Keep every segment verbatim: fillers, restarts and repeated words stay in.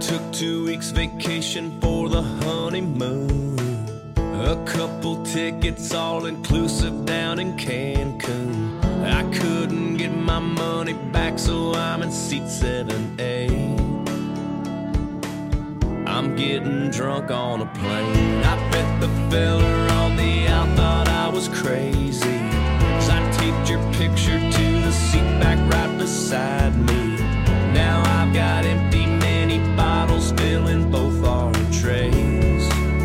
took two weeks vacation for the honeymoon. A couple tickets all inclusive down in Cancun. I couldn't get my money back, so I'm in seat seven A. I'm getting drunk on a plane. I bet the fella on the out thought I was crazy, 'cause I taped your picture to the seat back right beside me. Now I've got empty mini bottles filling both our trays.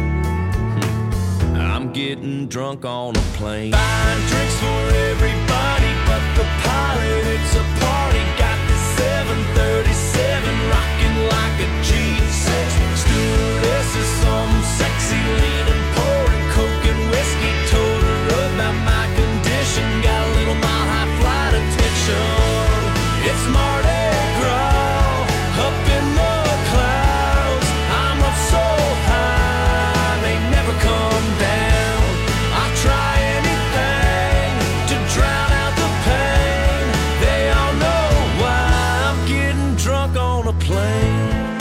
I'm getting drunk on a plane. Buying drinks for everybody but the pilot. It's a party. Got the seven thirty-seven rocking like a G six. Stewardess is some sexy leaning, pouring coke and whiskey. Told her about my condition. Got a little mile high flight attention. It's Mardi Gras up in the clouds. I'm up so high they never come down. I try anything to drown out the pain. They all know why I'm getting drunk on a plane.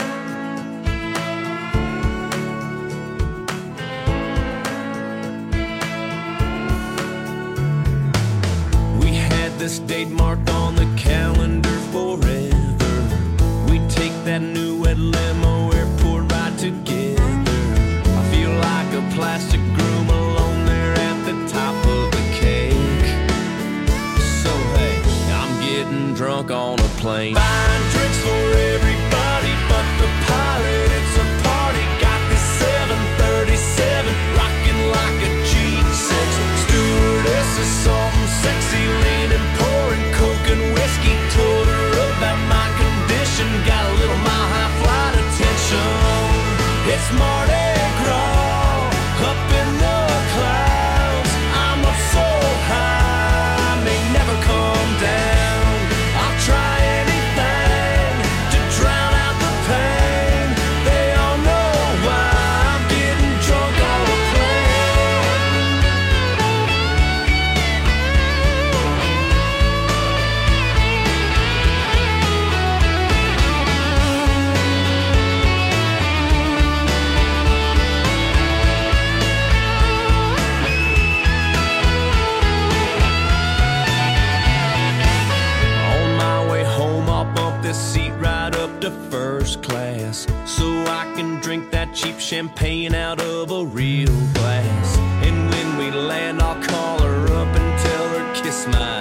We had this date marked on the calendar forever. We take that new red limo airport ride together. I feel like a plastic groom alone there at the top of the cake. So hey, I'm getting drunk on a plane. Buying drinks for everybody but the pilot. It's a party. Got this seven thirty-seven rocking like a G six. Stewardess is something sexy leaning, pouring coke and whiskey. Told her about my condition. Got a little mile high flight attention. It's Mardi Gras up in the clouds. I'm up so high I may never come down. I'll try anything to drown out the pain. They all know why I'm getting drunk on a plane. On my way home, I'll bump this seat right up to first class, so I can drink that cheap champagne out of a real glass. And when we land, I'll call her up and tell her kiss my,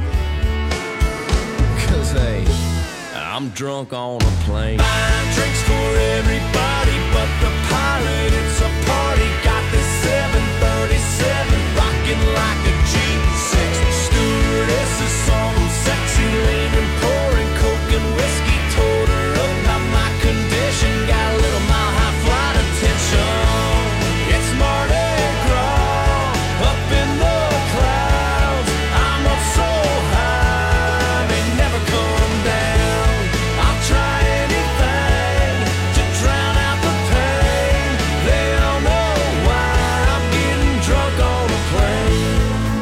'cause hey, I'm drunk on a plane. Buying drinks for everybody but the pilot. It's a party. Got this seven thirty-seven rocking like a G six. Stewardess is some sexy leaning, pouring coke and whiskey. Told her about my condition. Got a little mile high flight attention. It's Mardi Gras up in the clouds. I'm up so high I may never come down. I'll try anything to drown out the pain. They all know why I'm getting drunk on a plane.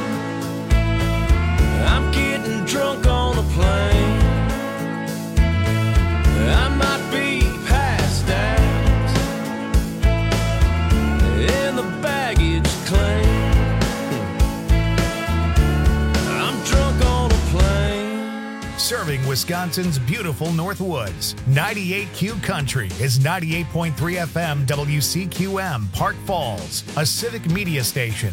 I'm getting drunk on a plane. I might be passed out in the baggage claim. I'm drunk on a plane. Serving Wisconsin's beautiful Northwoods. ninety-eight Q Country is ninety-eight point three F M W C Q M, Park Falls, a civic media station.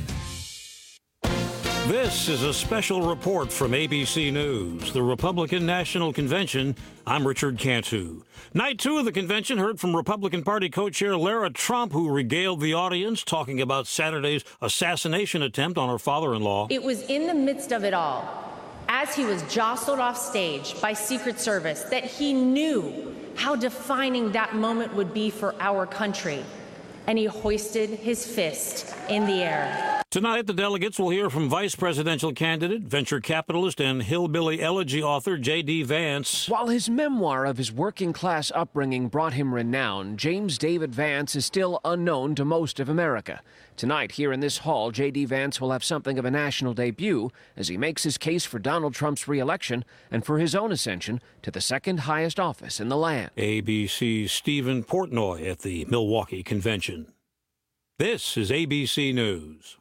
This is a special report from A B C News, the Republican National Convention. I'm Richard Cantu. Night two of the convention heard from Republican Party co-chair Lara Trump, who regaled the audience talking about Saturday's assassination attempt on her father-in-law. It was in the midst of it all, as he was jostled off stage by Secret Service, that he knew how defining that moment would be for our country, and he hoisted his fist in the air. Tonight, the delegates will hear from vice presidential candidate, venture capitalist, and hillbilly elegy author J D. Vance. While his memoir of his working-class upbringing brought him renown, James David Vance is still unknown to most of America. Tonight, here in this hall, J D. Vance will have something of a national debut as he makes his case for Donald Trump's re-election and for his own ascension to the second highest office in the land. A B C's Stephen Portnoy at the Milwaukee Convention. This is A B C News.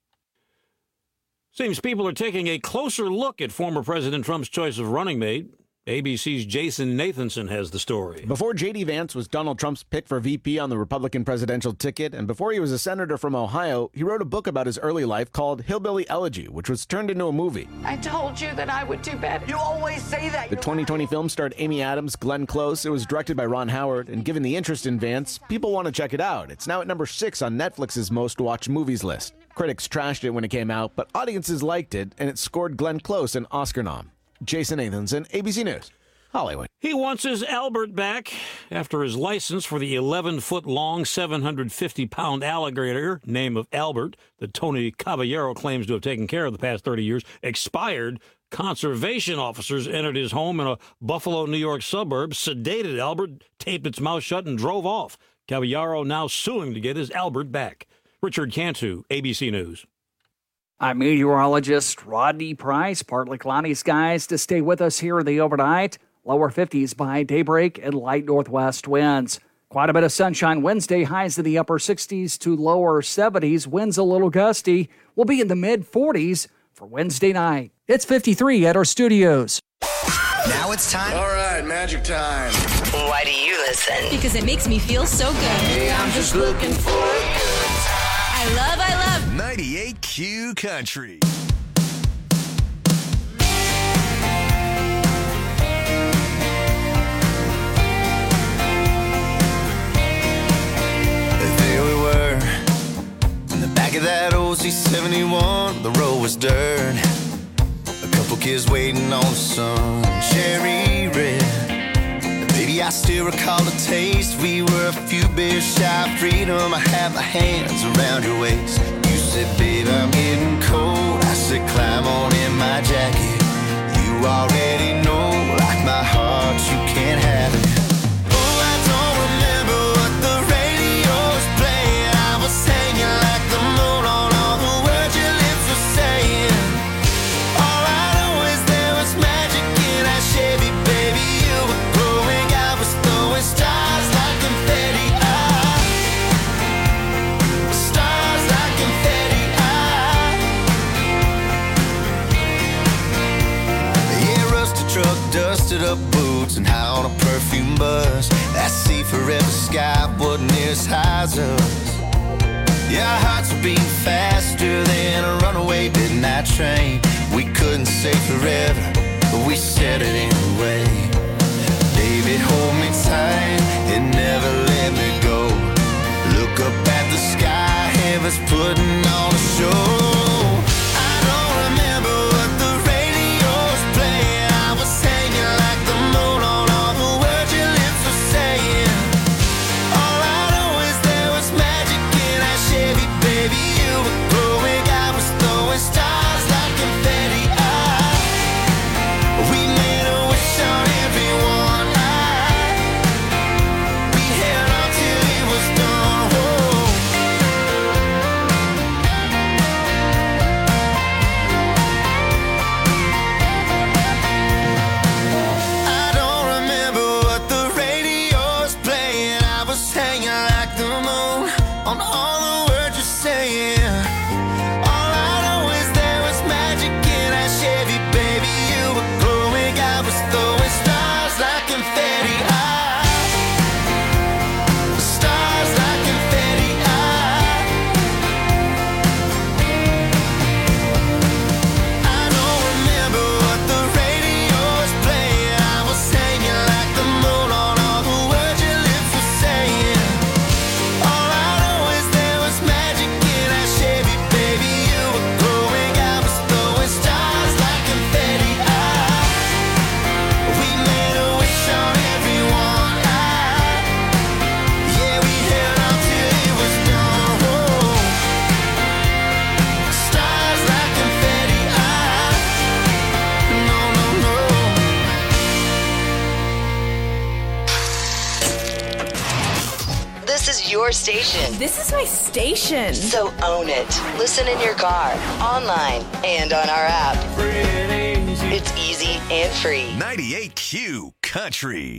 Seems people are taking a closer look at former President Trump's choice of running mate. A B C's Jason Nathanson has the story. Before J D. Vance was Donald Trump's pick for V P on the Republican presidential ticket, and before he was a senator from Ohio, he wrote a book about his early life called Hillbilly Elegy, which was turned into a movie. I told you that I would do better. You always say that. The twenty twenty film starred Amy Adams, Glenn Close. It was directed by Ron Howard, and given the interest in Vance, people want to check it out. It's now at number six on Netflix's most-watched movies list. Critics trashed it when it came out, but audiences liked it, and it scored Glenn Close an Oscar nom. Jason Nathanson, A B C News, Hollywood. He wants his Albert back after his license for the eleven-foot-long, seven hundred fifty pound alligator, name of Albert, that Tony Caballero claims to have taken care of the past thirty years, expired. Conservation officers entered his home in a Buffalo, New York suburb, sedated Albert, taped its mouth shut, and drove off. Caballero now suing to get his Albert back. Richard Cantu, A B C News. I'm meteorologist Rodney Price. Partly cloudy skies to stay with us here in the overnight. Lower fifties by daybreak and light northwest winds. Quite a bit of sunshine Wednesday. Highs in the upper sixties to lower seventies. Winds a little gusty. We'll be in the mid forties for Wednesday night. It's fifty-three at our studios. Now it's time. All right, magic time. Why do you listen? Because it makes me feel so good. Hey, I'm just looking for a good time. I love, I love ninety-eight Q Country. There we were, in the back of that old C seventy-one. The road was dirt, a couple kids waiting on the sun, cherry red. Baby, I still recall the taste. We were a few beers shy of freedom. I had my hands around your waist. You said, babe, I'm getting cold. I said, climb on in my jacket. You already know, like my heart, you can't have it. Oh, I don't remember what the radio was playing. I was hanging like the moon on all the words your lips were saying. All I know is there was magic in that Chevy, baby. You were glowing, I was throwing stars like confetti. Ah, stars like confetti. Ah, yeah, rusted truck, dusted up boots, and high on a perfume bus. That sea forever sky wasn't near as high as us. Yeah, our hearts were beating faster than a runaway midnight train. We couldn't say forever, but we said it anyway. Baby, hold me tight and never let me go. Look up at the sky, heaven's putting on a show. I don't remember what the radio was playing. I was hanging like the moon on all the words your lips were saying. All I know is there was magic in that Chevy, baby. You were glowing, I was throwing stars like confetti. Ah, we made a wish on everyone. Ah, we held on till it was done. Whoa. your station. This is my station. So own it. Listen in your car, online, and on our app. It's easy and free. ninety-eight Q Country.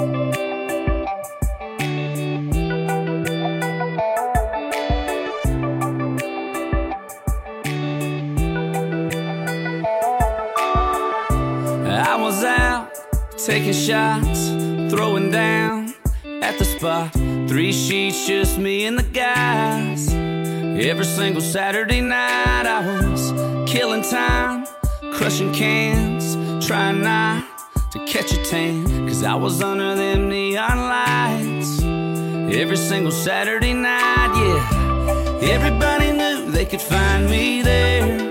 I was out taking shots, throwing down at the spot. Three sheets, just me and the guys. Every single Saturday night I was killing time, crushing cans, trying not to catch a tan, cause I was under them neon lights. Every single Saturday night, yeah. Everybody knew they could find me there.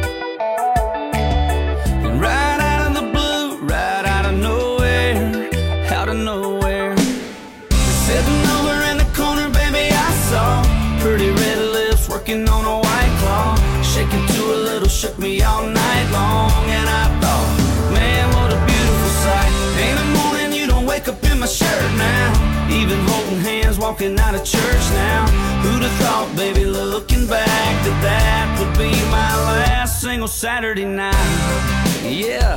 And right out of the blue, right out of nowhere, out of nowhere, sitting over in the corner, baby, I saw pretty red lips working on a white claw, shaking to a little, shook me all night long. And I thought, man, what a beautiful sight. Ain't a morning you don't wake up in my shirt now, even holding hands walking out of church now. Who'd have thought, baby, looking back, that that would be my last single Saturday night. Yeah,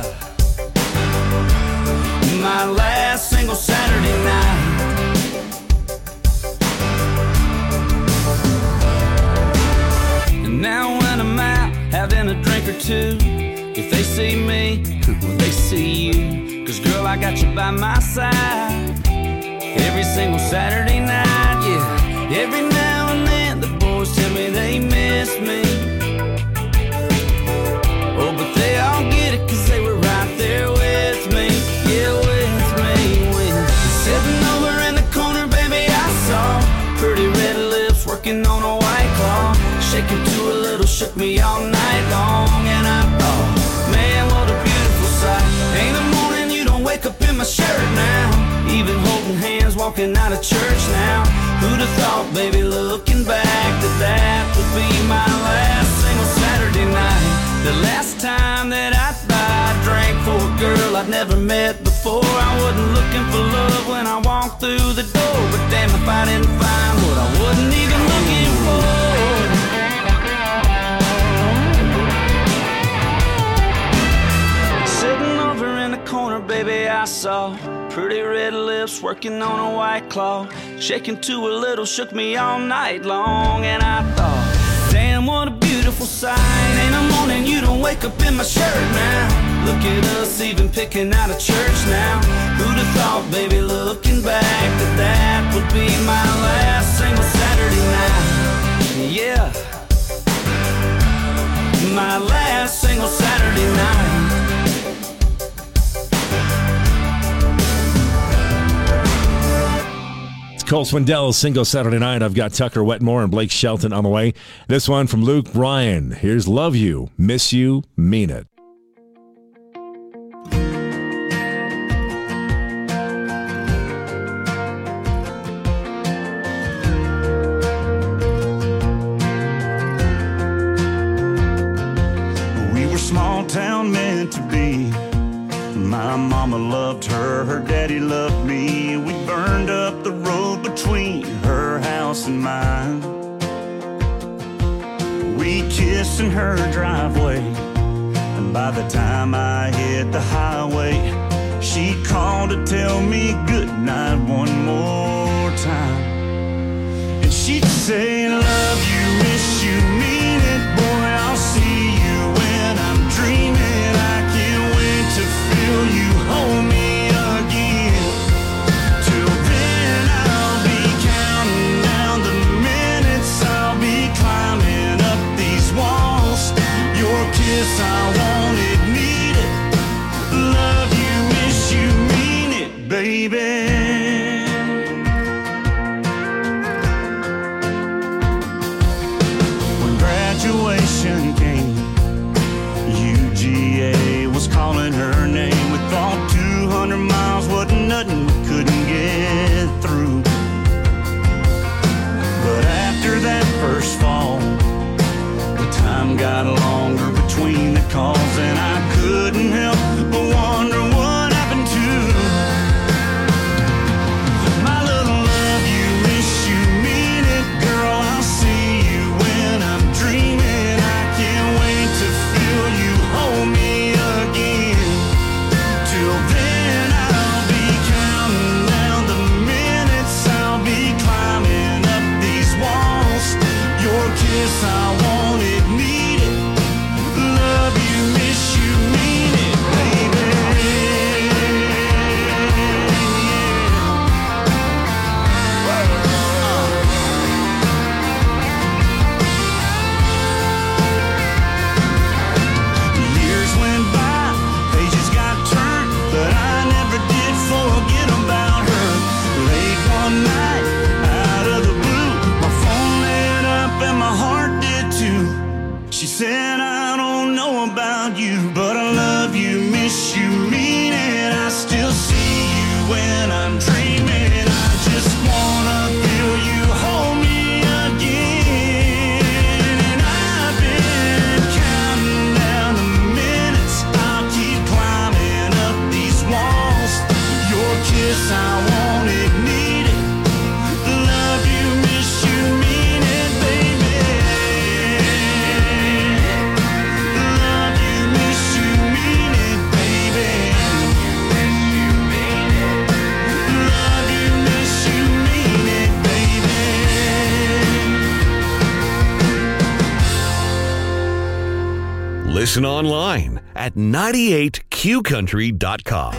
my last single Saturday night. And now when I'm out having a drink or two, if they see me, well, they see you. Cause girl, I got you by my side every single Saturday night, yeah. Every now and then the boys tell me they miss me. Oh, but they all get it cause they were right there with me. Yeah, with me, with sitting over in the corner, baby, I saw pretty red lips working on a white claw, shaking to a little, shook me all night long. And I thought, man, what a beautiful sight. Ain't a morning you don't wake up in my shirt now, even holding hands walking out of church now. Who'd have thought, baby, looking back, that that would be my last single Saturday night. The last time that I thought I drank for a girl I'd never met before. I wasn't looking for love when I walked through the door, but damn if I didn't find what I wasn't even looking for. Sitting over in the corner, baby, I saw pretty red lips working on a white claw, shaking to a little, shook me all night long. And I thought, damn, what a beautiful sight. Ain't a morning you don't wake up in my shirt now. Look at us even picking out of church now. Who'd have thought, baby, looking back, that that would be my last single Saturday night. Yeah, my last single Saturday night. Cole Swindell's single Saturday night. I've got Tucker Wetmore and Blake Shelton on the way. This one from Luke Bryan. Here's Love You, Miss You, Mean It. We were small town meant to be. My mama loved her, her daddy loved me. We burned up the road between her house and mine. We kissed in her driveway, and by the time I hit the highway, she called to tell me goodnight one more time. And she'd say, love you, miss you, mean it, boy, I'll see you when I'm dreaming. I can't wait to feel you hold me again. Till then I'll be counting down the minutes, I'll be climbing up these walls. Your kiss I wanted, needed, Listen online at ninety-eight q country dot com.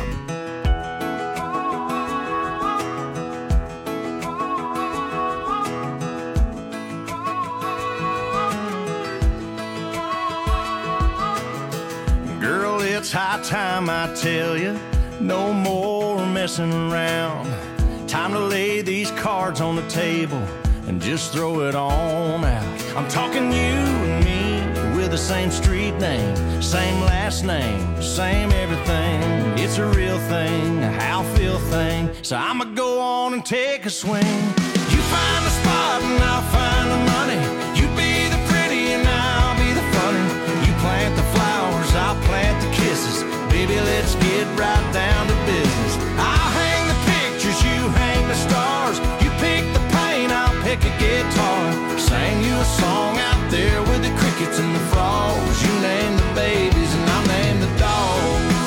Girl, it's high time I tell you, no more messing around. Time to lay these cards on the table and just throw it on out. I'm talking you and me with the same street name, same last name, same everything. It's a real thing, a how feel thing. So I'ma go on and take a swing. You find the spot and I'll find the money. You be the pretty and I'll be the funny. You plant the flowers, I'll plant the kisses. Baby, let's get right down to business. I'll hang the pictures, you hang the stars. You pick the paint, I'll pick a guitar. Sing you a song out there with the crickets and the frogs. You name the babies and I'll name the dogs.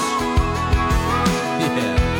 Yeah.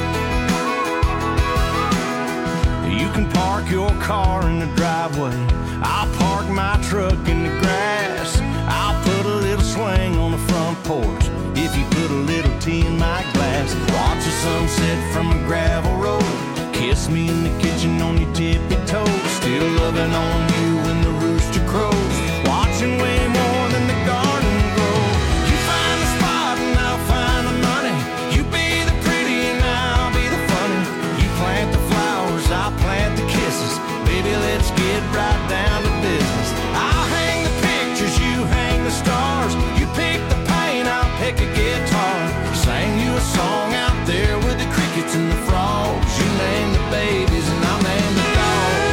You can park your car in the driveway. I'll park my truck in the grass. I'll put a little swing on the front porch if you put a little tea in my glass. Watch the sunset from a gravel road. Kiss me in the kitchen on your tippy toes. Still loving on you when the rooster crows. Watching way more than the garden grow. You find the spot and I'll find the money. You be the pretty and I'll be the funny. You plant the flowers, I'll plant the kisses. Baby, let's get right down to business. I'll hang the pictures, you hang the stars. You pick the paint, I'll pick a guitar. Sing you a song out there with the crickets and the frogs. You name the babies and I'll name the dogs.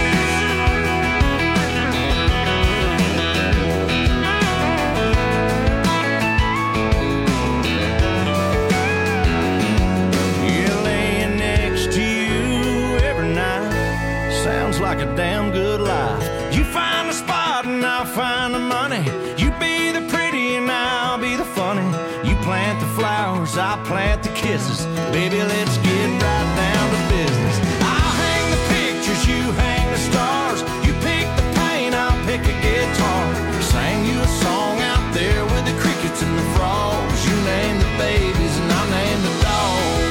Yeah, laying next to you every night sounds like a damn good life. You find the spot and I'll find the money. You be the pretty and I'll be the funny. You plant the flowers, I'll plant the kisses. Baby, let's get right down to business. I'll hang the pictures, you hang the stars. You pick the paint, I'll pick a guitar. Sing you a song out there with the crickets and the frogs. You name the babies and I'll name the dogs.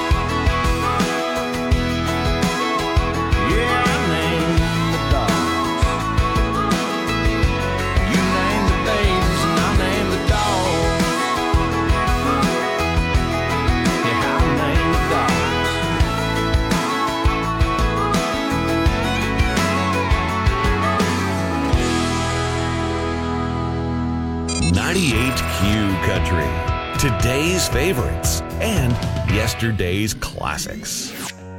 Yeah, I name the dogs. You name the babies and I'll name the dogs. Yeah, I'll name the dogs. ninety-eight Q Country. Today's favorites and yesterday's classics.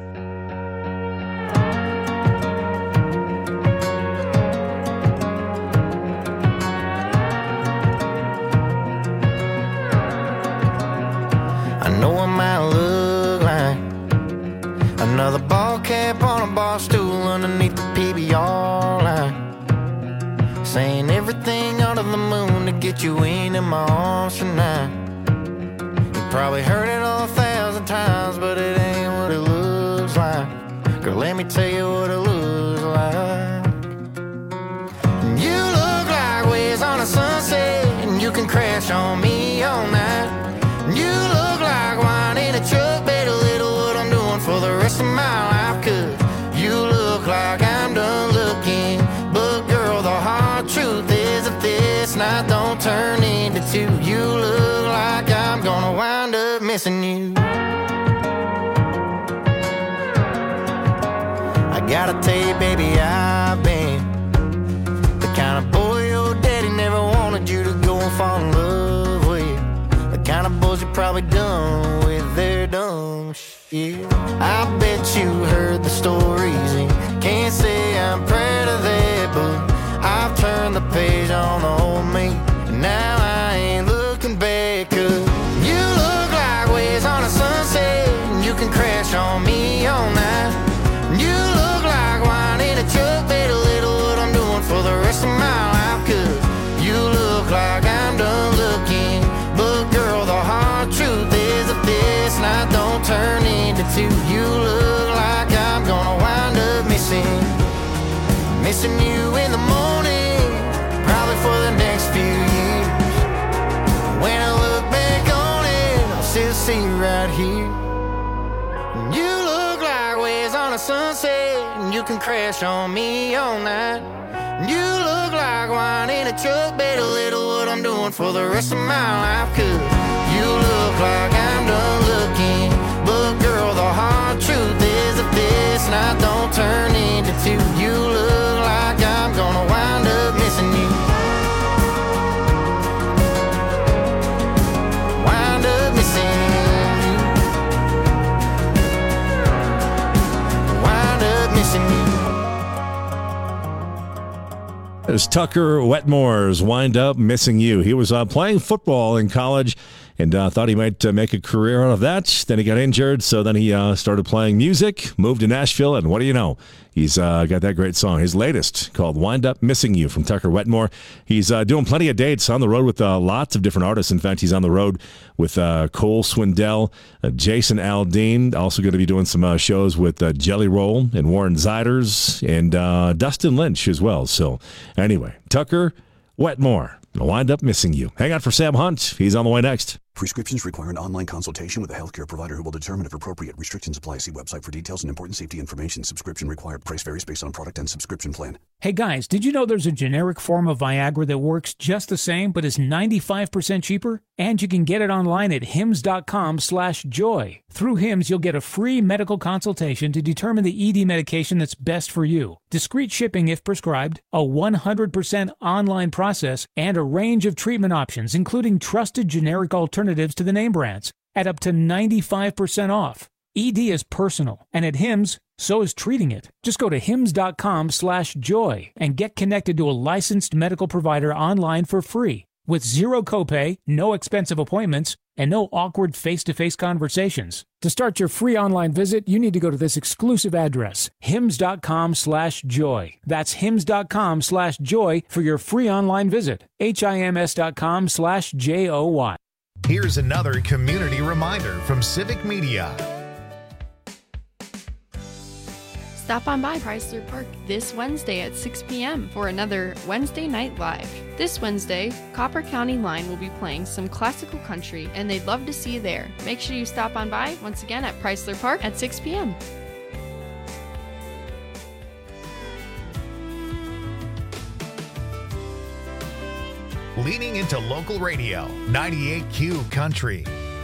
I know I might look like another ball cap on a bar stool underneath the P B R line, saying everything under the moon to get you into my arms tonight. You probably heard it all a thousand times, but it ain't what it looks like. Girl, let me tell you what it looks like. You look like waves on a sunset, and you can crash on me all night. You look like wine in a truck, better little what I'm doing for the rest of my life. Cause you look like I'm done looking, but girl, the hard truth is if this night don't turn into two, you look like I'm gonna wind up missing you. I gotta tell you, baby, I've been the kind of boy your daddy never wanted you to go and fall in love with. The kind of boys you probably done with their dumb shit. I bet you heard the stories and can't say I'm proud of that, but I've turned the page on the old me, and now I ain't looking back. Cause you look like waves on a sunset, and you can crash on me all night. You look like wine in a truck, better little what I'm doing for the rest of my life. Cause you look like I'm done looking, but girl, the hard truth is if this night don't turn into two, you look like I'm gonna wind up missing Missing you in the morning, probably for the next few years. When see right here. You look like waves on a sunset, and you can crash on me all night. You look like wine in a truck bed, a little what I'm doing for the rest of my life. Cause you look like I'm done looking, but girl, the hard truth is if this night don't turn into two, you look like I'm gonna wind up missing you. Wind up missing you. Wind up missing you. There's Tucker Wetmore's Wind Up Missing You. He was uh, playing football in college and uh, thought he might uh, make a career out of that. Then he got injured, so then he uh, started playing music, moved to Nashville, and what do you know? He's uh, got that great song, his latest, called Wind Up Missing You from Tucker Wetmore. He's uh, doing plenty of dates on the road with uh, lots of different artists. In fact, he's on the road with uh, Cole Swindell, uh, Jason Aldean, also going to be doing some uh, shows with uh, Jelly Roll and Warren Ziders and uh, Dustin Lynch as well. So anyway, Tucker Wetmore, Wind Up Missing You. Hang on for Sam Hunt. He's on the way next. Prescriptions require an online consultation with a healthcare provider who will determine if appropriate. Restrictions apply. See website for details and important safety information. Subscription required. Price varies based on product and subscription plan. Hey guys, did you know there's a generic form of Viagra that works just the same but is ninety-five percent cheaper? And you can get it online at hims.com slash joy. Through Hims, you'll get a free medical consultation to determine the E D medication that's best for you. Discreet shipping if prescribed, a one hundred percent online process, and a range of treatment options, including trusted generic alternatives to the name brands, at up to ninety-five percent off. E D is personal, and at Hims, so is treating it. Just go to hims.com slash joy and get connected to a licensed medical provider online for free, with zero copay, no expensive appointments, and no awkward face-to-face conversations. To start your free online visit, you need to go to this exclusive address, hims.com slash joy. That's hims.com slash joy for your free online visit, hims.com slash J-O-Y. Here's another community reminder from Civic Media. Stop on by Chrysler Park this Wednesday at six p.m. for another Wednesday Night Live. This Wednesday, Copper County Line will be playing some classical country, and they'd love to see you there. Make sure you stop on by once again at Chrysler Park at six p.m. Leaning into local radio, ninety-eight Q Country.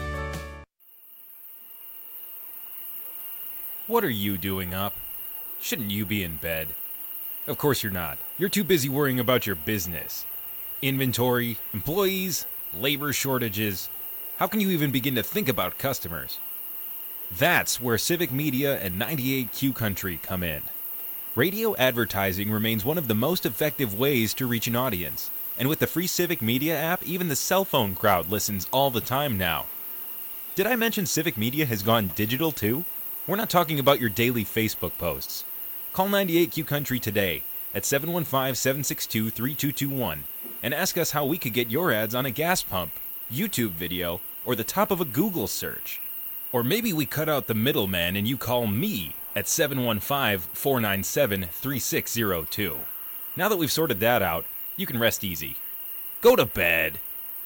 What are you doing up? Shouldn't you be in bed? Of course you're not. You're too busy worrying about your business. Inventory, employees, labor shortages. How can you even begin to think about customers? That's where Civic Media and ninety-eight Q Country come in. Radio advertising remains one of the most effective ways to reach an audience. And with the free Civic Media app, even the cell phone crowd listens all the time now. Did I mention Civic Media has gone digital too? We're not talking about your daily Facebook posts. Call ninety-eight Q Country today at seven one five, seven six two, three two two one and ask us how we could get your ads on a gas pump, YouTube video, or the top of a Google search. Or maybe we cut out the middleman and you call me at seven one five, four nine seven, three six zero two. Now that we've sorted that out, you can rest easy. Go to bed.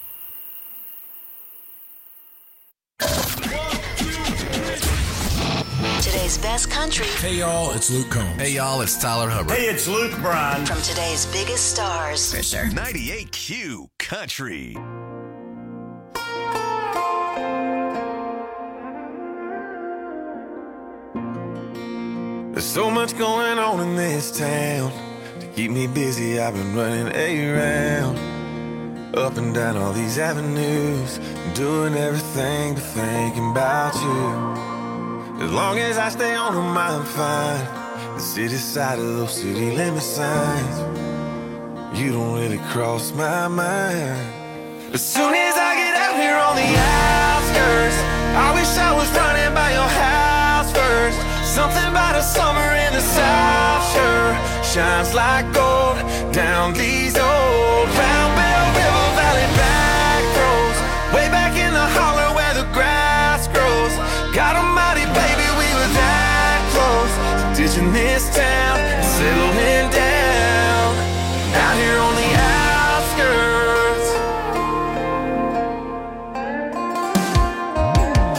Today's best country. Hey y'all, it's Luke Combs. Hey y'all, it's Tyler Hubbard. Hey, it's Luke Bryan. From today's biggest stars. Fisher. ninety-eight Q Country. There's so much going on in this town. To keep me busy, I've been running around, up and down all these avenues, doing everything but thinking about you. As long as I stay on them, I'm fine. The city side of those city limit signs, you don't really cross my mind. As soon as I get out here on the outskirts, I wish I was running by your house first. Something about a summer in the South sure shines like gold down these old Round Bell River Valley back roads, way back in the holler where the grass grows. God almighty, baby, we were that close to ditching this town and settling down out here on the outskirts.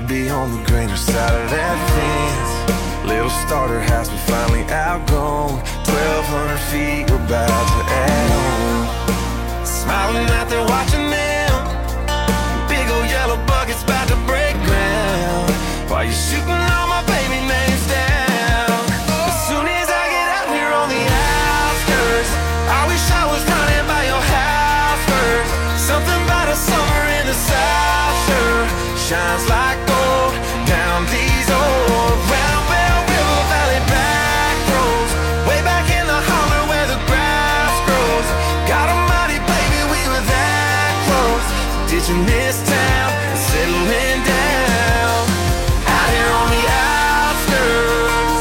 might be on the greener side of that fence. Little starter house we finally outgrown. Twelve hundred feet, we're about to add on. Smiling out there watching them. Big old yellow bucket's about to break ground. While you're shooting all my baby names down. As soon as I get out here on the outskirts, I wish I was running by your house first. Something about a summer in the South sure shines like gold down these old round bell river valley back roads. Way back in the holler where the grass grows. God almighty, baby, we were that close. Ditching this town and settling down out here on the outskirts.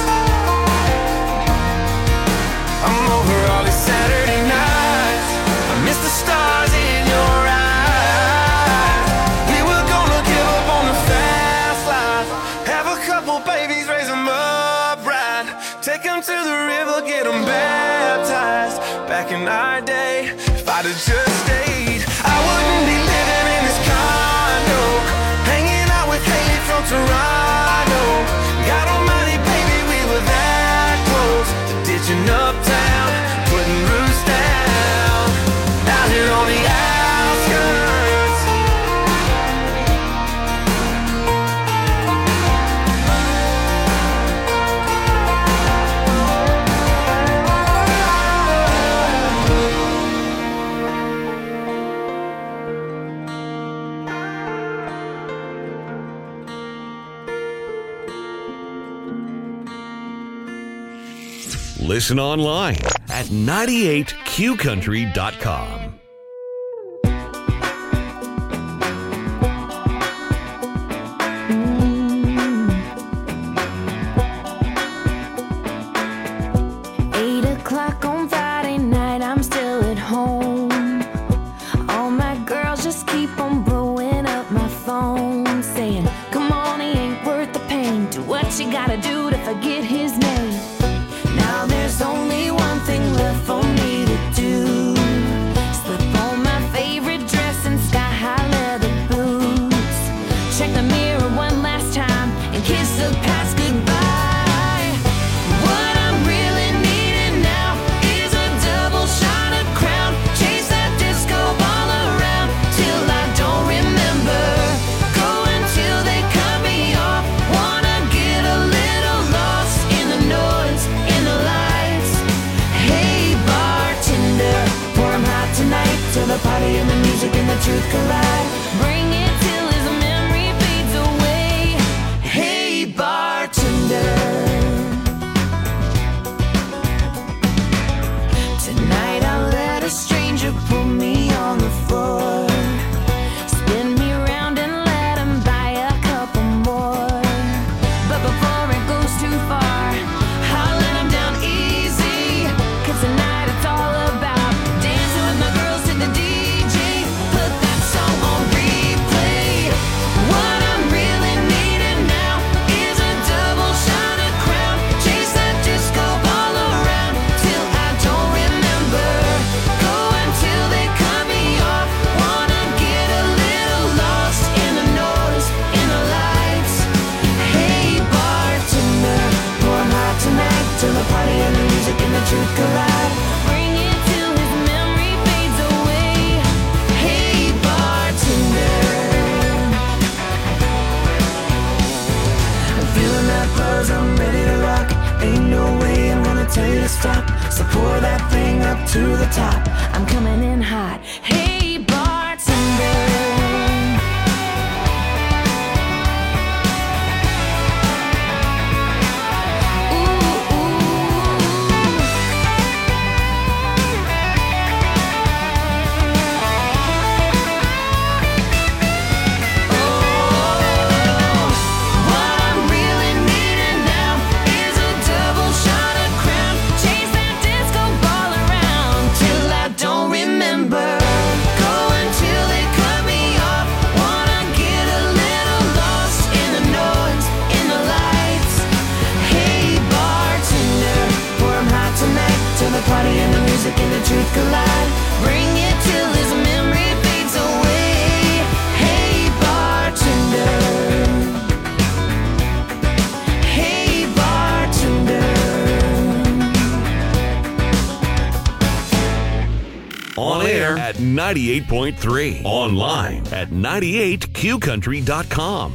I'm over all these Saturday nights. I miss the stars in your eyes. We were gonna give up on the fast life. Have a couple babies, raise them up right. Take them to the river, get them baptized. Back in our day, if I'd have just stayed, I wouldn't be living in this condo, hanging out with Haley from Toronto. God almighty, baby, we were that close to ditching uptown, putting roots down out here on the outskirts. Listen online at ninety-eight q country dot com. Eight o'clock on Friday night, I'm still at home. All my girls just keep on blowing up my phone, saying, come on, he ain't worth the pain. Do what you gotta do to forget his name. Now there's only one thing left for me to do. Slip on my favorite dress and sky-high leather boots. Check the mirror one last time and kiss the past goodbye. What I'm really needing now is a double shot of Crown. Chase that disco ball around till I don't remember. Go until they cut me off. Wanna get a little lost in the noise, in the lights. Hey bartender, pour 'em hot tonight till the party and the music and the truth collide. Bring it till his memory fades away. Hey bartender, tonight I'll let a stranger pull me on the floor. Spin me around and let him buy a couple more. But before it goes too far, I'll let him down easy. Cause tonight it's all about dancing with my girls to the D J. Put that song on replay. What I'm really needing now is a double shot of Crown. Chase that disco ball around till I don't remember. Go until they cut me off. Wanna get a little lost in the noise, in the lights. Hey bartender, pour 'em hot tonight till the party and the music and the truth collide. Bring it till his memory fades away. Hey bartender, I'm feeling that buzz, I'm ready to rock. Ain't no way I'm gonna tell you to stop. So pour that thing up to the top. I'm coming in hot. Hey bartender. What I'm really needing now is a double shot of Crown. Chase that disco ball around till I ninety-eight point three. Online at ninety-eight q country dot com.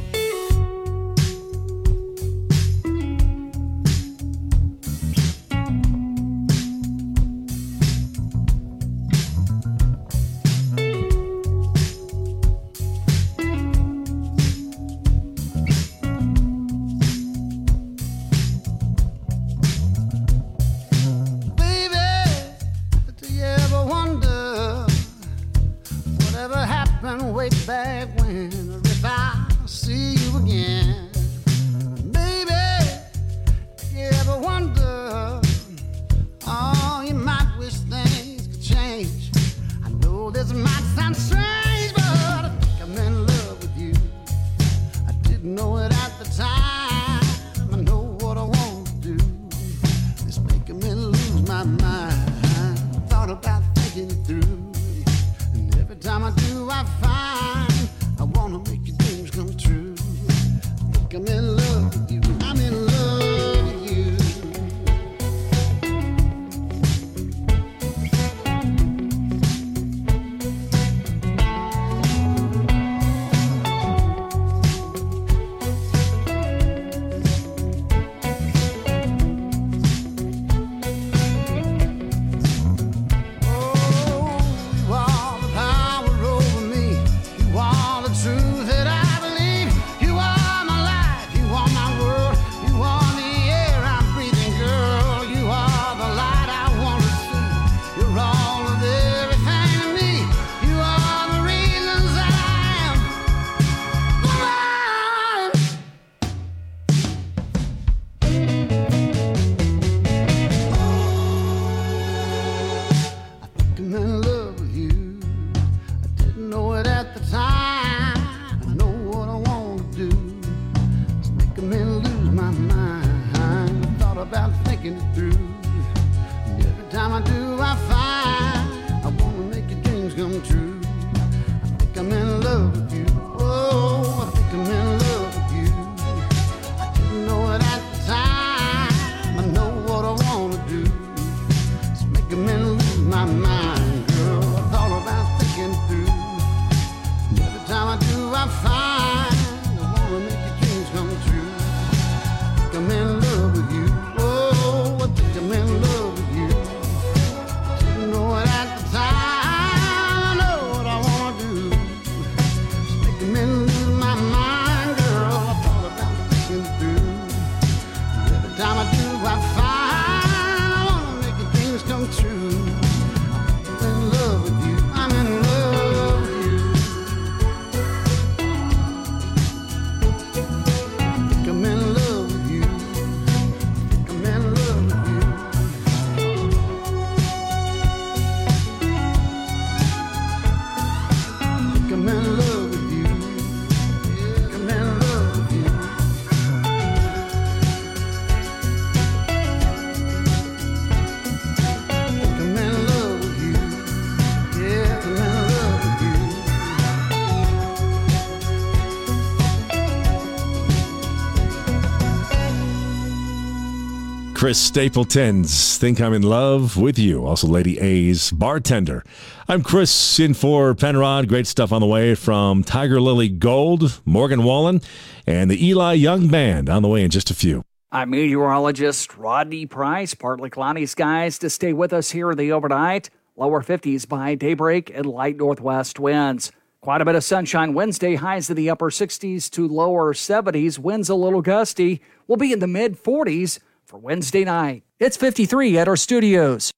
Chris Stapleton's Think I'm in Love with You. Also Lady A's Bartender. I'm Chris in for Penrod. Great stuff on the way from Tiger Lily Gold, Morgan Wallen, and the Eli Young Band on the way in just a few. I'm meteorologist Rodney Price. Partly cloudy skies to stay with us here in the overnight. Lower fifties by daybreak and light northwest winds. Quite a bit of sunshine Wednesday. Highs in the upper sixties to lower seventies. Winds a little gusty. We'll be in the mid forties for Wednesday night. It's fifty-three at our studios.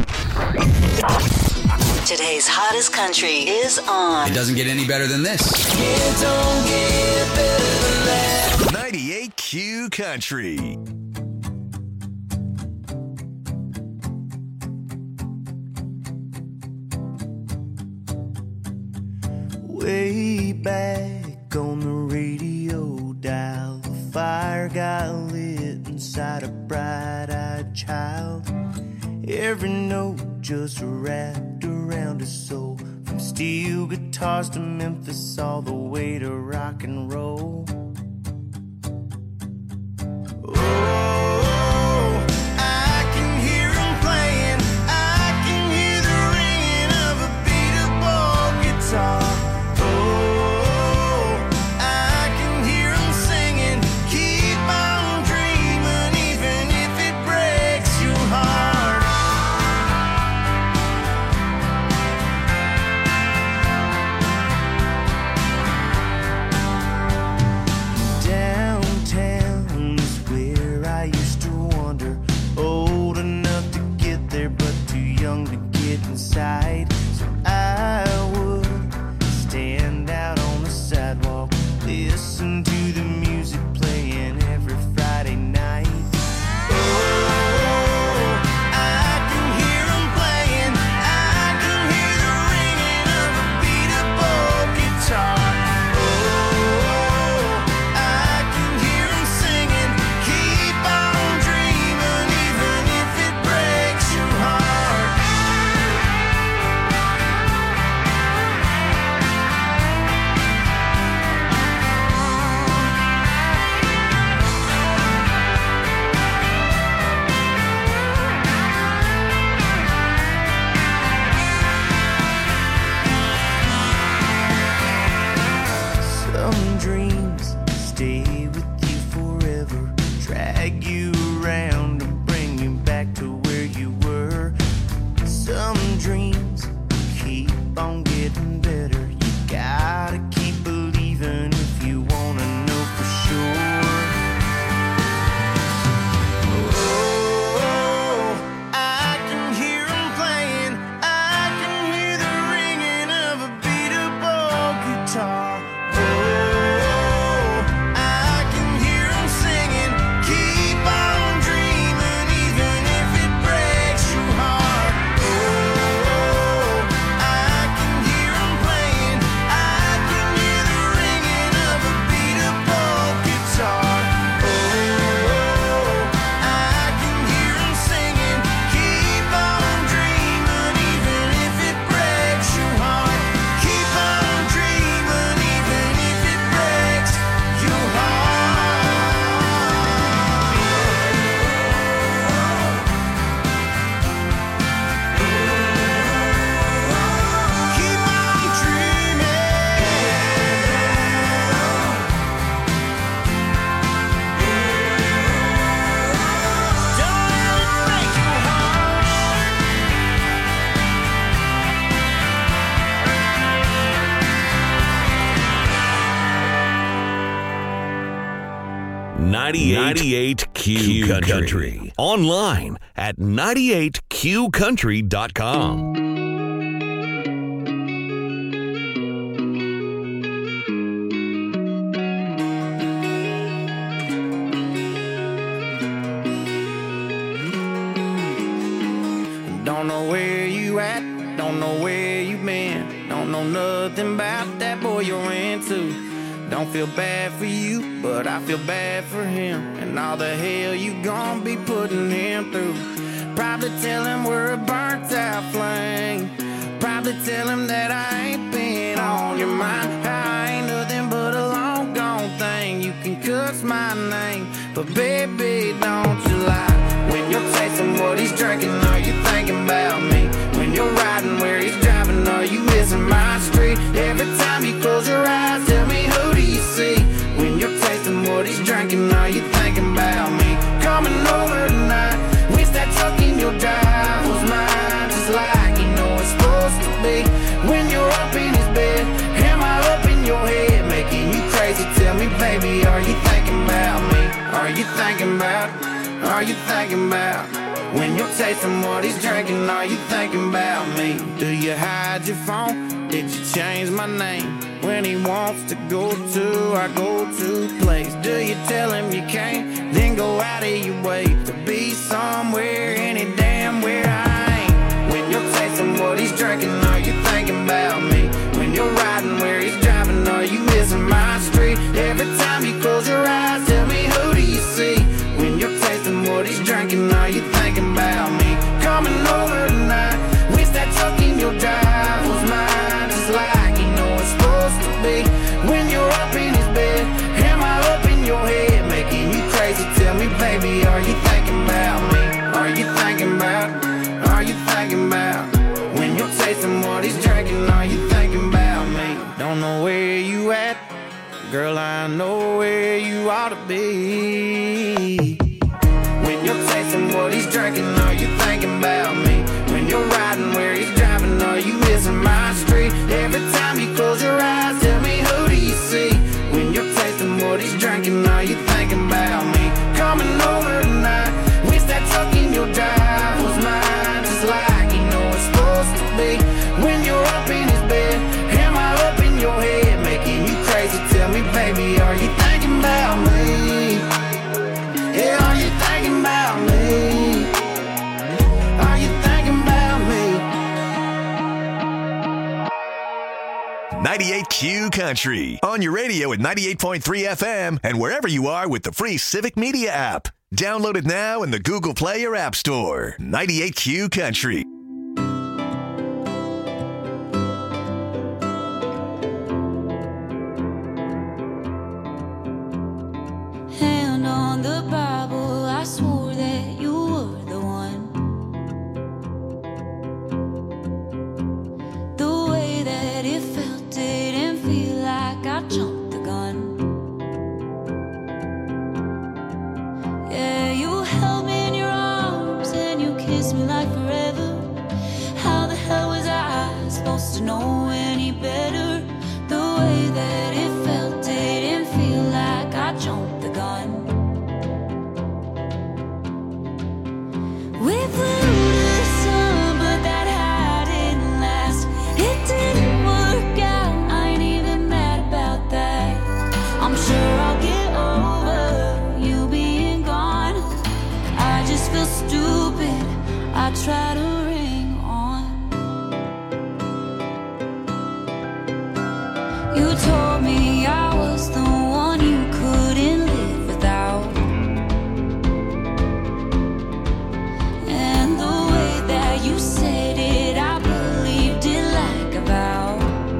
Today's hottest country is on. It doesn't get any better than this. It don't get better than that. ninety-eight Q Country. Way back on the radio dial, the fire got lit inside a bright-eyed child. Every note just wrapped around his soul, from steel guitars to Memphis, all the way to rock and roll. Oh, I can hear him playing, I can hear the ringing of a beat-up ball. something better. You gotta keep believing if you wanna know for sure. Oh, I can hear 'em playing. I can hear the ringing of a beatable guitar. Oh, I can hear 'em singing. Keep on dreaming even if it breaks your heart. Oh, I can hear 'em playing. I can hear the ringing of a beatable guitar. Oh, I can hear 'em singing. Keep on dreaming even if it breaks your heart. Keep on dreaming even if it breaks your heart. Keep on dreaming. Don't let it break your ninety-eight Q Country. Online at ninety-eight Q country dot com. Don't know where you at, don't know where you been, don't know nothing about that boy you're into. Don't feel bad for you, but I feel bad for him and all the hell you gon' be putting him through. Probably tell him we're a burnt out flame. Probably tell him that I ain't been on your mind. I ain't nothing but a long gone thing. You can cuss my name, but baby, don't you lie. When you're tasting what he's drinking, are you thinking about me? When you're riding where he's driving, are you missing my street? Every time you close your eyes, tell me who do you see? When you're tasting what he's drinking, are you thinking about me? Coming over tonight, wish that tuck in your drive was mine, just like you know it's supposed to be. When you're up in his bed, am I up in your head, making you crazy? Tell me, baby, are you thinking about me? Are you thinking about? Are you thinking about? When you're tasting what he's drinking, are you thinking about me? Do you hide your phone? Did you change my name? When he wants to go to our go-to place, do you tell him you can't? Then go out of your way to be somewhere, any damn where I ain't. When you're tasting what he's drinking, are you thinking about me? When you're riding where he's driving, are you missing my street? Every time you close your eyes, tell me who do you see? When you're tasting what he's drinking, are you thinking about me? Coming over tonight, wish that tuck in your drive was mine, just like you know it's supposed to be. When you're up in his bed, am I up in your head, making you crazy? Tell me, baby, are you thinking about me? Are you thinking about? Are you thinking about? When you're tasting what he's drinking, are you thinking about me? Don't know where you at, girl, I know where you ought to be. When you're tasting what he's drinking, are you thinking about me? When you're riding where he's driving, are you missing my street? Every time you close your eyes, tell me who do you see? When you're tasting what he's drinking, are you thinking about me? Coming over tonight, wish that tuck in your drive was mine, just like you know it's supposed to be. When you're up in his bed, am I up in your head, making you crazy? Tell me, baby, are you thinking about me? Yeah, are you thinking about me? Are you thinking about me? ninety-eight Q Country. On your radio at ninety-eight point three F M and wherever you are with the free Civic Media app. Download it now in the Google Play or App Store. ninety-eight Q Country. Hand on the Bible, I swore that you were the one. The way that it felt didn't feel like I jumped the gun. Yeah, you held me in your arms and you kissed me like forever. way that it felt didn't feel like I jumped the gun. We flew to the sun, but that high didn't last. It didn't work out, I ain't even mad about that. I'm sure I'll get over you being gone. I just feel stupid, I try to ring on. You told me I was the one you couldn't live without. And the way that you said it, I believed it like a vow.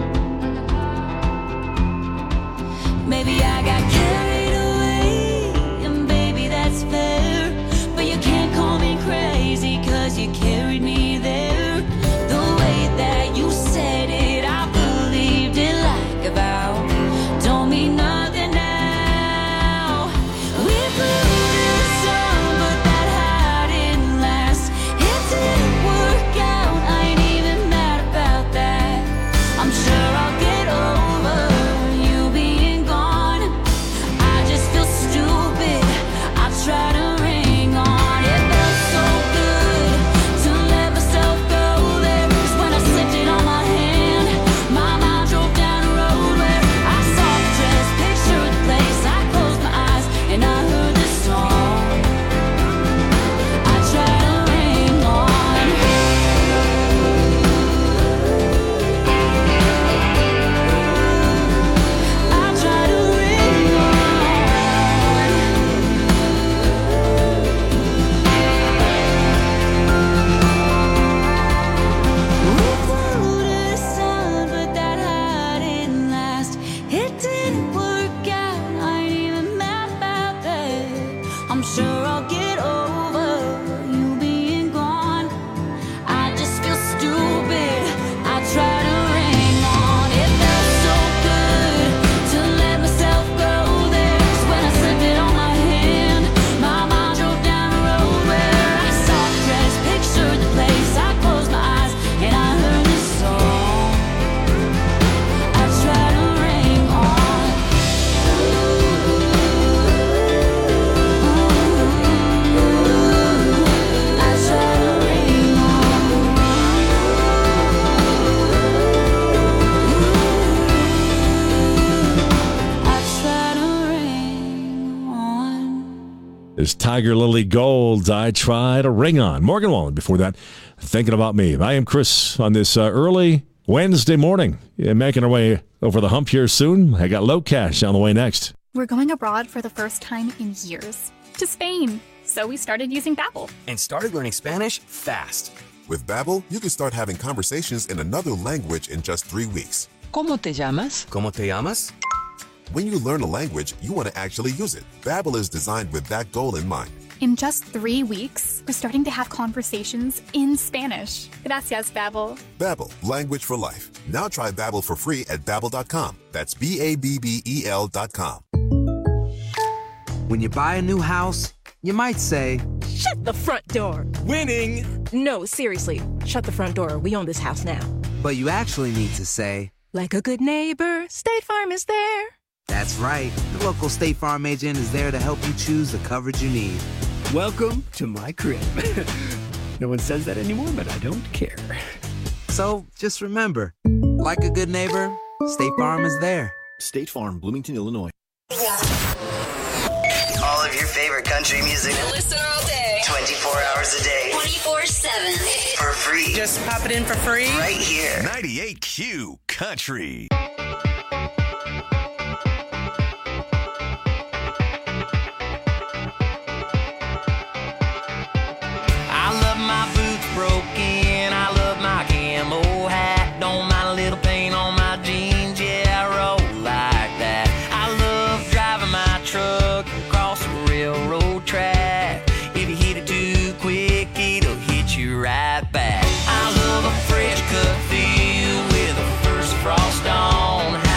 Maybe I got carried away, and baby that's fair. But you can't call me crazy, cause you carried me there. The way that you said it, I believed it like a vow. Don't mean nothing now. We flew to the sun, but that high didn't last. It didn't work out, I ain't even mad about that. I'm sure I'll get over you being gone. I just feel stupid, I try to ring on. It felt so good to let myself go there. 'Cause when I slipped it on my hand, my mind drove down a road where I saw the dress, pictured the place. I closed my eyes and I heard this song. I try to ring on. I try to ring on. We flew to the sun, but that high didn't last. It didn't work out, I ain't even mad about that. I'm sure I'll get over you being gone. I just feel stupid, I try to ring on. It felt so good to let myself go there. 'Cause when I slipped it on my hand, my mind drove down a road where I saw the dress, pictured the place. I closed my eyes and I heard this song. I try to ring on. I try to ring on. I try to ring on. Is Tiger Lily Gold's I Try to Ring On. Morgan Wallen before that, Thinking About Me. I am Chris on this uh, early Wednesday morning. Yeah, making our way over the hump here soon. I got Low Cash on the way next. We're going abroad for the first time in years. To Spain. So we started using Babbel. And started learning Spanish fast. With Babbel, you can start having conversations in another language in just three weeks. ¿Cómo te llamas? ¿Cómo te llamas? When you learn a language, you want to actually use it. Babbel is designed with that goal in mind. In just three weeks, we're starting to have conversations in Spanish. Gracias, Babbel. Babbel, language for life. Now try Babbel for free at babbel dot com. That's B A B B E L dot com. When you buy a new house, you might say, Shut the front door. winning. No, seriously. Shut the front door. We own this house now. But you actually need to say, Like a good neighbor, State Farm is there. that's right. The local State Farm agent is there to help you choose the coverage you need. Welcome to my crib. No one says that anymore, but I don't care. So just remember, like a good neighbor, State Farm is there. State Farm, Bloomington, Illinois. All of your favorite country music. Listen all day. twenty-four hours a day. twenty-four seven. For free. Just pop it in for free. Right here. ninety-eight Q Country. I love my boots broken. I love my camo hat. Don't mind a little paint on my jeans. Yeah, I roll like that. I love driving my truck across the railroad track. If you hit it too quick, it'll hit you right back. I love a fresh cut field with a first frost on.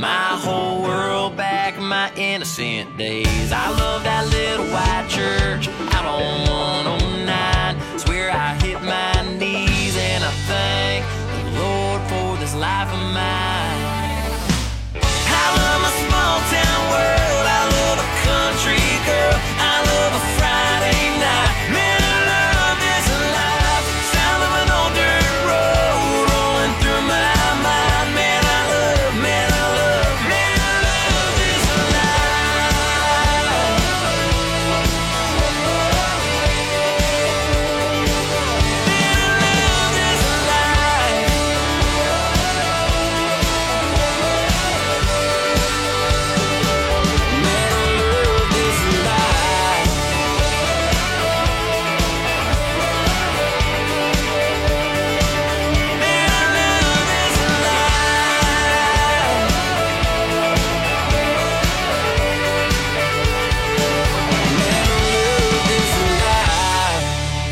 my whole world back in my innocent days. I love that little white church out on one oh nine. Swear I hit my knees and I thank the Lord for this life of mine. I love my small town world. I love a country girl. I love a Friday night. Man, I love this life. Sound of an old dirt road rolling through my mind. Man, I love, man, I love, man, I love this life. Man, I love this life. Man, I love this life. Man, I love this life. Man, I love this life.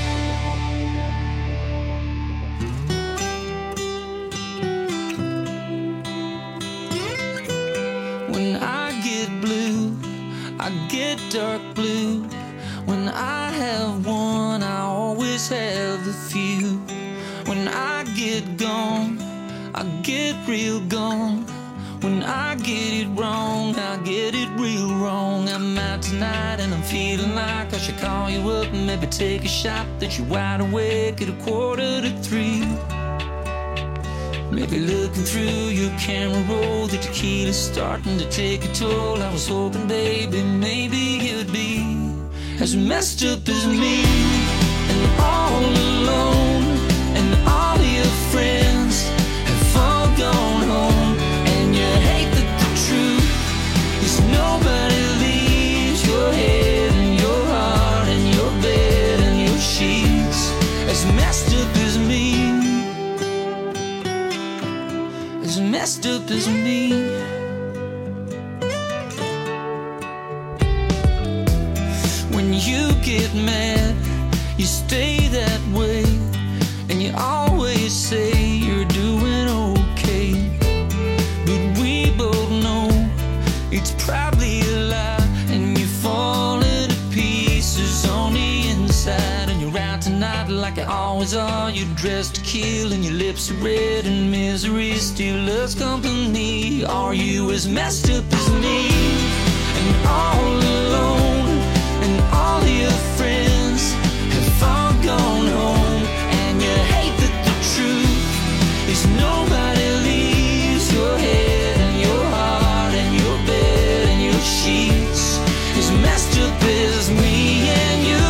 When I get blue, I get dark blue. When I have one, I always have a few. When I get gone, I get real gone. When I get it wrong, I get it real wrong. I'm out tonight and I'm feeling like I should call you up and maybe take a shot that you're wide awake at a quarter to three. Maybe looking through your camera roll, the tequila's starting to take a toll. I was hoping, baby, maybe you'd be as messed up as me, and all alone, and all your friends have all gone home, and you hate that the truth is nobody leaves your head and your heart and your bed and your sheets as messed up as me. As messed up as me. When you get mad, you stay that way, and you always say you're doing okay. But we both know it's probably a lie, and you're falling to pieces on the inside, and you're out tonight like you always are. You're dressed to kill and your lips are red and misery still loves company. Are you as messed up as me? And all alone, and all your friends have all gone home, and you hate that the truth is nobody leaves your head and your heart and your bed and your sheets as messed up as me and you.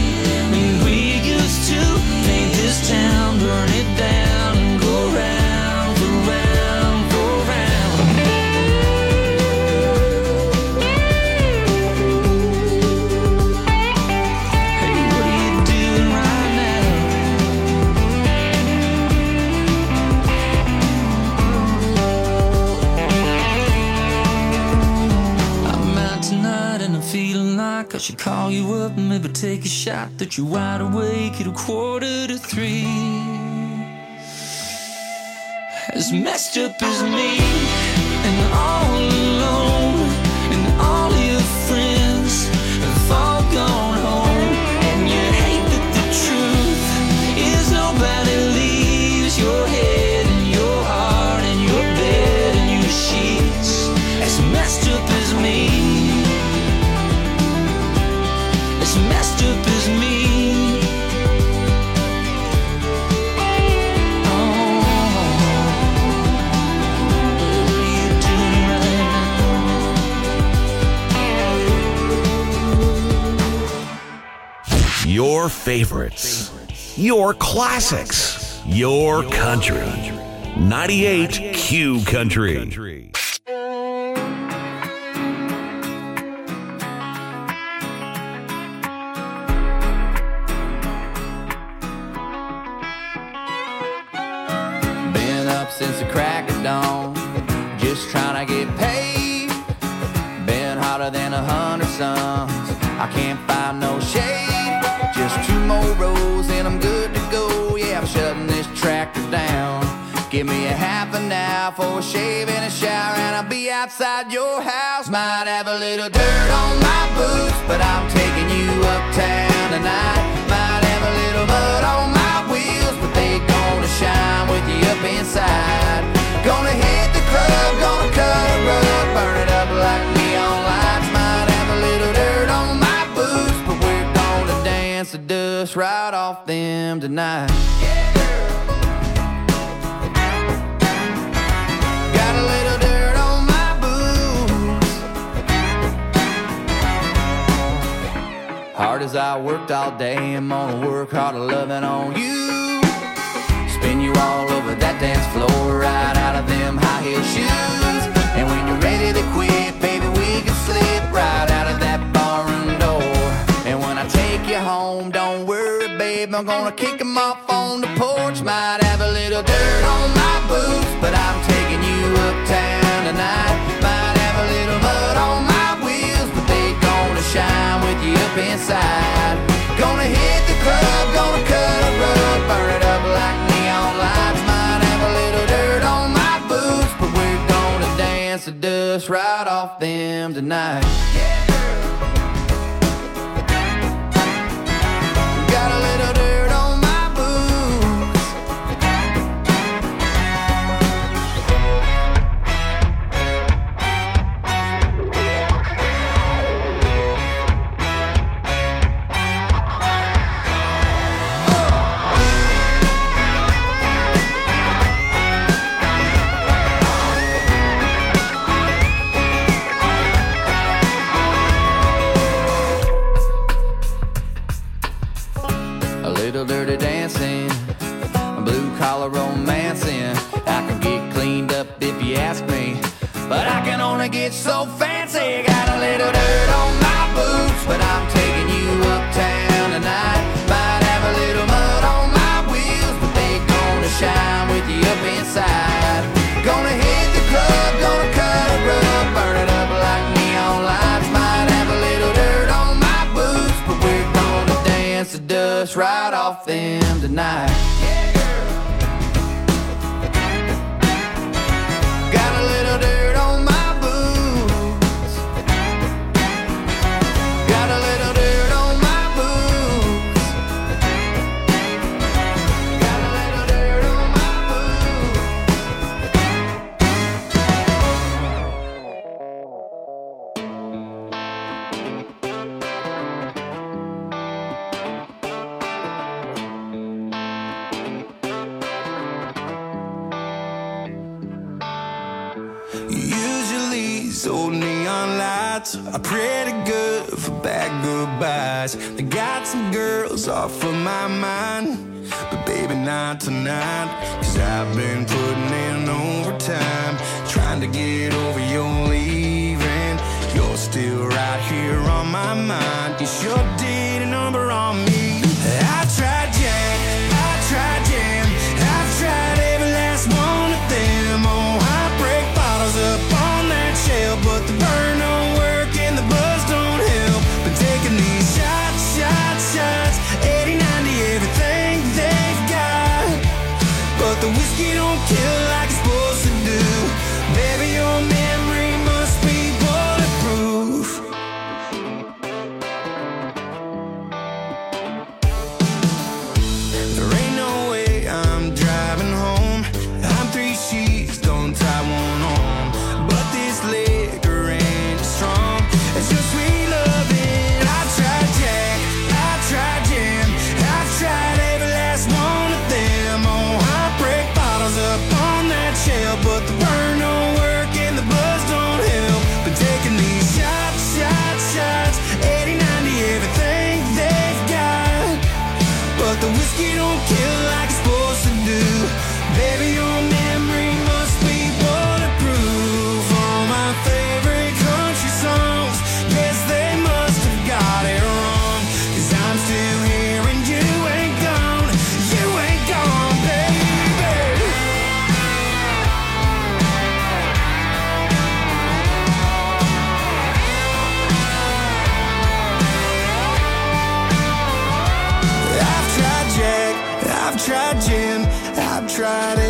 Paint this town, burn it down, and go round, go round, go round. Hey, what are you doing right now? I'm out tonight and I'm feeling like I should call you up and maybe take a shot that you're wide awake at a quarter to three. As messed up as me, and all alone, and all your friends have all gone home, and you hate that the truth is nobody leaves your head and your heart and your bed and your sheets. As messed up as me. As messed up as me. Oh, what are you doing right now? Your favorites, your classics, your country. ninety-eight Q Country. Since the crack of dawn, just trying to get paid. Been hotter than a hundred suns. I can't find no shade. Just two more rows and I'm good to go. Yeah, I'm shutting this tractor down. Give me a half an hour for a shave and a shower, and I'll be outside your house. Might have a little dirt on my boots, but I'm taking you uptown tonight. Might have a little mud on my wheels, but they gonna shine with you up inside. Gonna hit the club, gonna cut a rug, burn it up like neon lights. Might have a little dirt on my boots, but we're gonna dance the dust right off them tonight. Yeah, girl. Got a little dirt on my boots. Hard as I worked all day, I'm gonna work harder loving on you. Spin you all over that dance floor, right out of them high heel shoes. And when you're ready to quit, baby, we can slip right out of that barroom door. And when I take you home, don't worry, babe, I'm gonna kick them off on the porch. Might have a little dirt on my boots, but I'm taking you uptown tonight. Might have a little mud on my wheels, but they gonna shine with you up inside. Gonna hit the club, gonna cut a rug, burn it up like neon lights. Might have a little dirt on my boots, but we're gonna dance the dust right off them tonight. Yeah. Got a little dirt on my boots. A little dirty dancing, blue collar romancing. I can get cleaned up if you ask me, but I can only get so fancy. Got a little dirt on my boots, but I'm taking you uptown tonight. Might have a little mud on my wheels, but they gonna shine with you up inside. Gonna hit the club, gonna cut a rug, burn it up like neon lights. Might have a little dirt on my boots, but we're gonna dance the dust right off them tonight. Yeah, girl. Got a little dirt on my boots. Got a little dirt on my boots. Got a little dirt on my Usually these old neon lights are pretty good for bad goodbyes. They got some girls off of my mind, but baby not tonight. Cause I've been putting in overtime, trying to get over your leaving. You're still right here on my mind. You sure did a number on me. I tried Jack, I tried Jam, I've tried every last one of them. Oh, I break bottles up on that shelf, but the burn don't work and the buzz don't help. But taking these shots, shots, shots, eighty, ninety, everything they've got. But the whiskey don't kill like it's supposed to do. Baby, your memory must be bulletproof. There ain't no way I'm driving home. I'm three sheets, don't tie one on. But this liquor ain't as strong as your sweet loving. I tried Jack, I tried Jam, I've tried every last one of them. Oh, I break bottles up on that shelf, but the burn don't work and the buzz don't help. But taking these shots, shots, shots, eighty, ninety, everything they've got. But the whiskey don't kill like it's supposed to do. Baby, your memory must be bulletproof. All my favorite country songs, yes, they must have got it wrong. Cause I'm still here and you ain't gone. You ain't gone, baby. I've tried Jack, I've tried Jim, I've tried